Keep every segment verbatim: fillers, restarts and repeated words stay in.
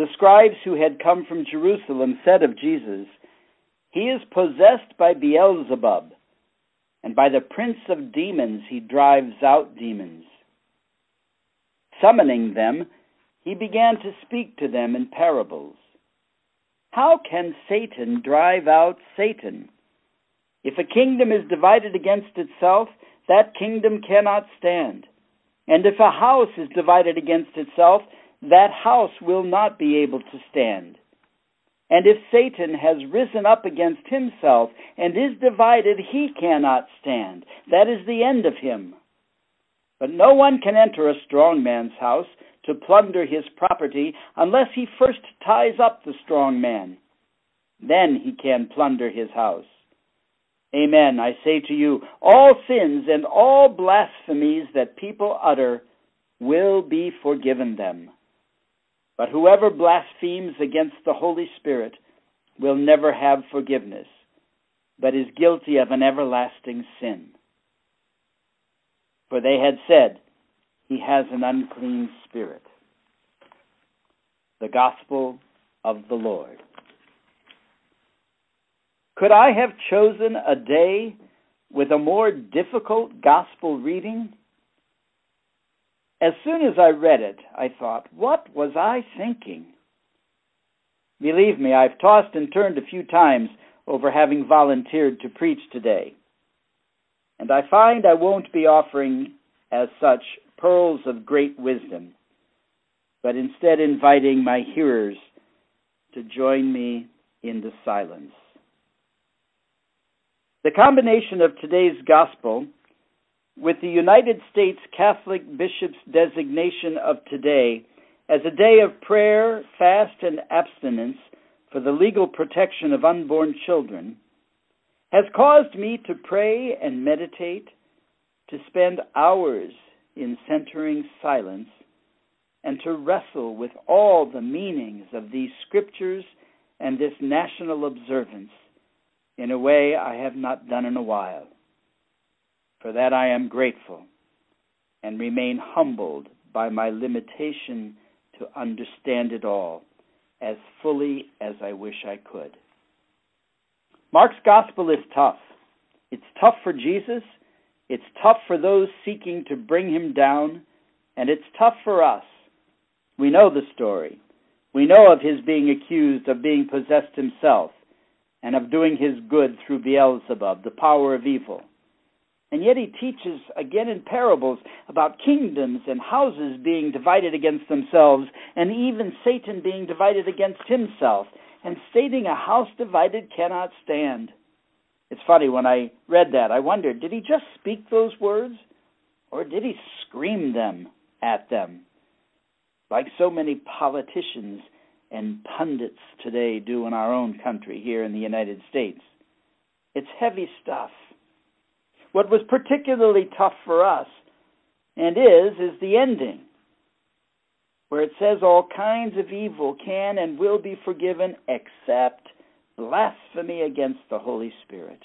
The scribes who had come from Jerusalem said of Jesus, "He is possessed by Beelzebub, and by the prince of demons he drives out demons." Summoning them, he began to speak to them in parables. "How can Satan drive out Satan? If a kingdom is divided against itself, that kingdom cannot stand. And if a house is divided against itself, that house will not be able to stand. And if Satan has risen up against himself and is divided, he cannot stand. That is the end of him. But no one can enter a strong man's house to plunder his property unless he first ties up the strong man. Then he can plunder his house. Amen, I say to you, all sins and all blasphemies that people utter will be forgiven them. But whoever blasphemes against the Holy Spirit will never have forgiveness, but is guilty of an everlasting sin." For they had said, "He has an unclean spirit." The Gospel of the Lord. Could I have chosen a day with a more difficult gospel reading? As soon as I read it, I thought, what was I thinking? Believe me, I've tossed and turned a few times over having volunteered to preach today. And I find I won't be offering, as such, pearls of great wisdom, but instead inviting my hearers to join me in the silence. The combination of today's gospel with the United States Catholic Bishop's designation of today as a day of prayer, fast, and abstinence for the legal protection of unborn children has caused me to pray and meditate, to spend hours in centering silence, and to wrestle with all the meanings of these scriptures and this national observance in a way I have not done in a while. For that I am grateful and remain humbled by my limitation to understand it all as fully as I wish I could. Mark's gospel is tough. It's tough for Jesus, it's tough for those seeking to bring him down, and it's tough for us. We know the story. We know of his being accused of being possessed himself and of doing his good through Beelzebub, the power of evil. And yet he teaches again in parables about kingdoms and houses being divided against themselves, and even Satan being divided against himself, and stating a house divided cannot stand. It's funny, when I read that, I wondered, did he just speak those words, or did he scream them at them, like so many politicians and pundits today do in our own country here in the United States? It's heavy stuff. What was particularly tough for us, and is, is the ending, where it says all kinds of evil can and will be forgiven except blasphemy against the Holy Spirit.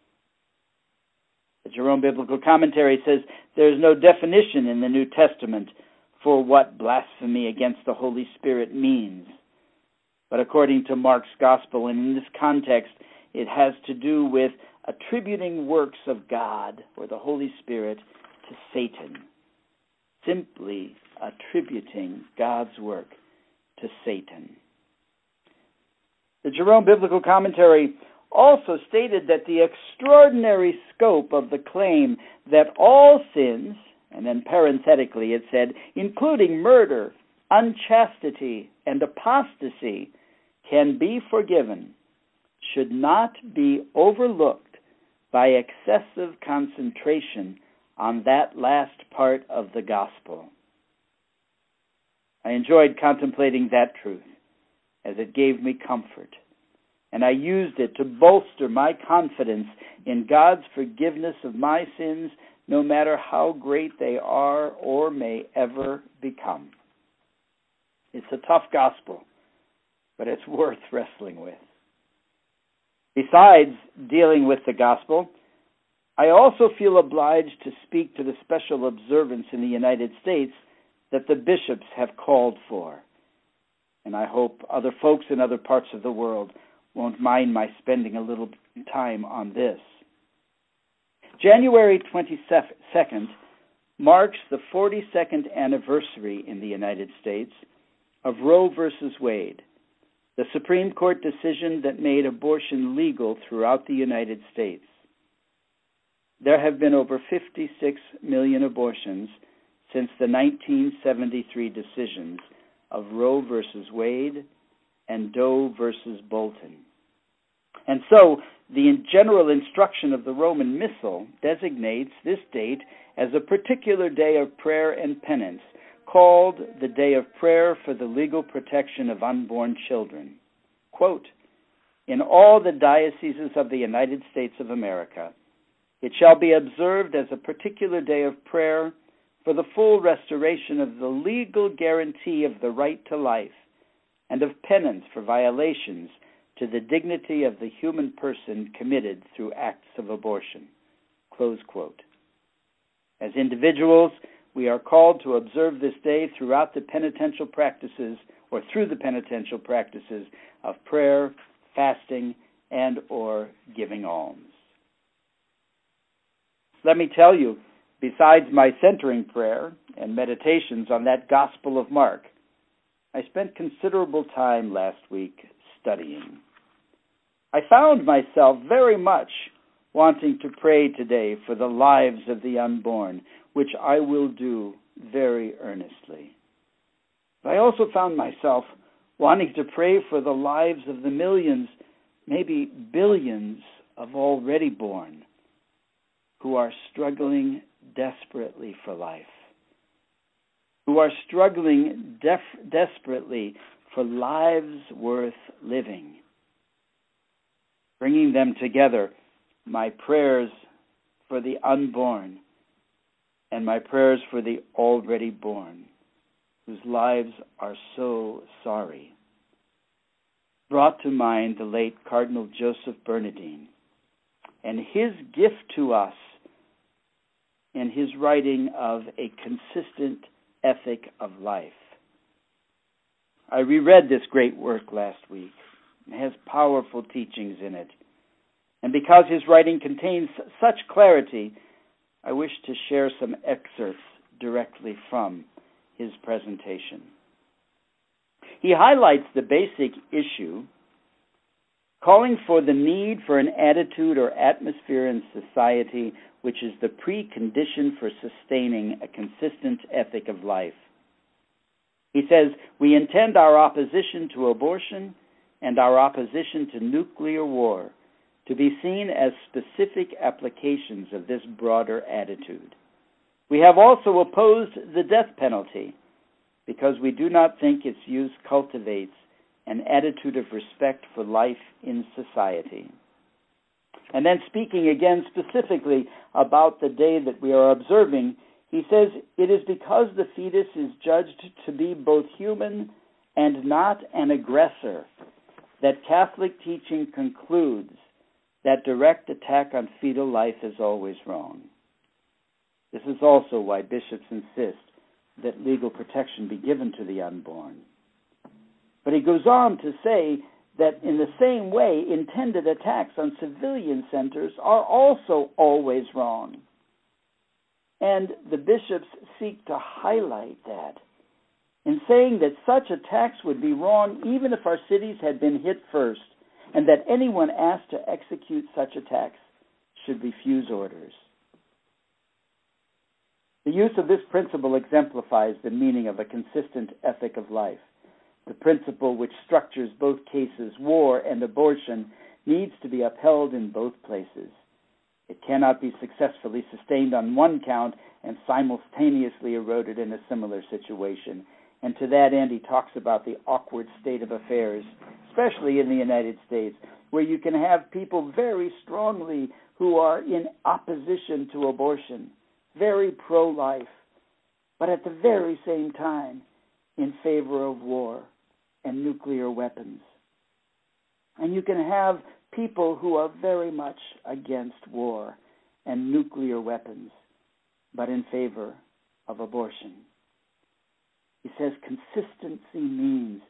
The Jerome Biblical Commentary says there is no definition in the New Testament for what blasphemy against the Holy Spirit means. But according to Mark's Gospel, and in this context, it has to do with attributing works of God or the Holy Spirit to Satan. Simply attributing God's work to Satan. The Jerome Biblical Commentary also stated that the extraordinary scope of the claim that all sins, and then parenthetically it said, including murder, unchastity, and apostasy, can be forgiven, should not be overlooked by excessive concentration on that last part of the gospel. I enjoyed contemplating that truth, as it gave me comfort, and I used it to bolster my confidence in God's forgiveness of my sins, no matter how great they are or may ever become. It's a tough gospel, but it's worth wrestling with. Besides dealing with the gospel, I also feel obliged to speak to the special observance in the United States that the bishops have called for. and I hope other folks in other parts of the world won't mind my spending a little time on this. January twenty-second marks the forty-second anniversary in the United States of Roe versus Wade, the Supreme Court decision that made abortion legal throughout the United States. There have been over fifty-six million abortions since the nineteen seventy-three decisions of Roe versus Wade and Doe versus Bolton. And so, the general instruction of the Roman Missal designates this date as a particular day of prayer and penance, called the Day of Prayer for the Legal Protection of Unborn Children. Quote, "In all the dioceses of the United States of America, it shall be observed as a particular day of prayer for the full restoration of the legal guarantee of the right to life and of penance for violations to the dignity of the human person committed through acts of abortion." Close quote. As individuals, we are called to observe this day throughout the penitential practices, or through the penitential practices of prayer, fasting, and or giving alms. Let me tell you, besides my centering prayer and meditations on that Gospel of Mark, I spent considerable time last week studying. I found myself very much wanting to pray today for the lives of the unborn, which I will do very earnestly. But I also found myself wanting to pray for the lives of the millions, maybe billions of already born, who are struggling desperately for life, who are struggling def- desperately for lives worth living. Bringing them together, my prayers for the unborn and my prayers for the already born, whose lives are so sorry, brought to mind the late Cardinal Joseph Bernardin and his gift to us in his writing of A Consistent Ethic of Life. I reread this great work last week. It has powerful teachings in it. And because his writing contains such clarity, I wish to share some excerpts directly from his presentation. He highlights the basic issue, calling for the need for an attitude or atmosphere in society which is the precondition for sustaining a consistent ethic of life. He says, "We intend our opposition to abortion and our opposition to nuclear war to be seen as specific applications of this broader attitude. We have also opposed the death penalty because we do not think its use cultivates an attitude of respect for life in society." And then speaking again specifically about the day that we are observing, he says, "It is because the fetus is judged to be both human and not an aggressor that Catholic teaching concludes that direct attack on fetal life is always wrong. This is also why bishops insist that legal protection be given to the unborn." But he goes on to say that in the same way, intended attacks on civilian centers are also always wrong. And the bishops seek to highlight that in saying that such attacks would be wrong even if our cities had been hit first, and that anyone asked to execute such attacks should refuse orders. The use of this principle exemplifies the meaning of a consistent ethic of life. The principle which structures both cases, war and abortion, needs to be upheld in both places. It cannot be successfully sustained on one count and simultaneously eroded in a similar situation. And to that end, he talks about the awkward state of affairs, especially in the United States, where you can have people very strongly who are in opposition to abortion, very pro-life, but at the very same time in favor of war and nuclear weapons. And you can have people who are very much against war and nuclear weapons, but in favor of abortion. He says consistency means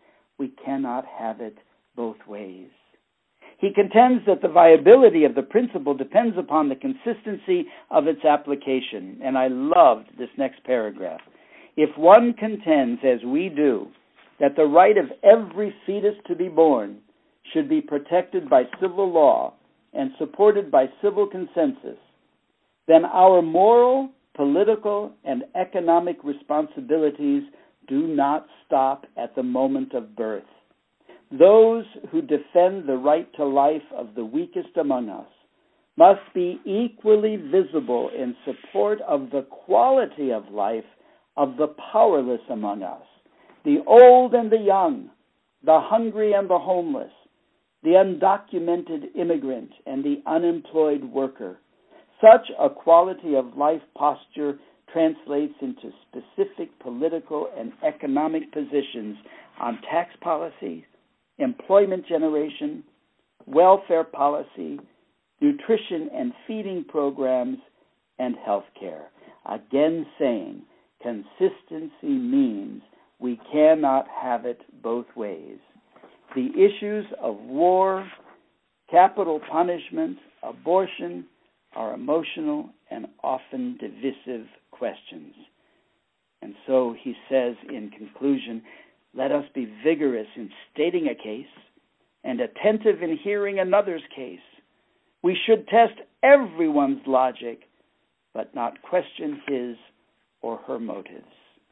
we cannot have it both ways. He contends that the viability of the principle depends upon the consistency of its application. And I loved this next paragraph. If one contends, as we do, that the right of every fetus to be born should be protected by civil law and supported by civil consensus, then our moral, political, and economic responsibilities do not stop at the moment of birth. Those who defend the right to life of the weakest among us must be equally visible in support of the quality of life of the powerless among us, the old and the young, the hungry and the homeless, the undocumented immigrant and the unemployed worker. Such a quality of life posture translates into specific political and economic positions on tax policy, employment generation, welfare policy, nutrition and feeding programs, and health care. Again saying, consistency means we cannot have it both ways. The issues of war, capital punishment, abortion are emotional and often divisive questions. And so he says in conclusion, let us be vigorous in stating a case and attentive in hearing another's case. We should test everyone's logic, but not question his or her motives.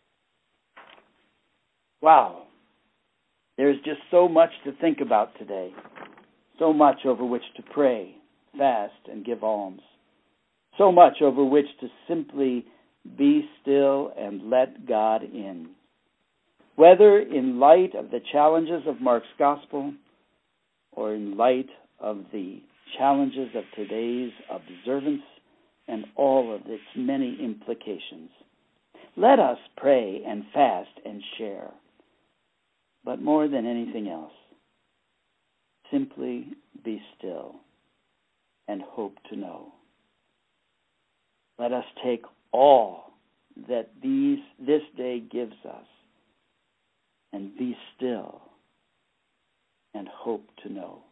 Wow. There's just so much to think about today, so much over which to pray, fast, and give alms, so much over which to simply be still and let God in. Whether in light of the challenges of Mark's gospel or in light of the challenges of today's observance and all of its many implications, let us pray and fast and share. But more than anything else, simply be still and hope to know. Let us take all that these this day gives us and be still and hope to know.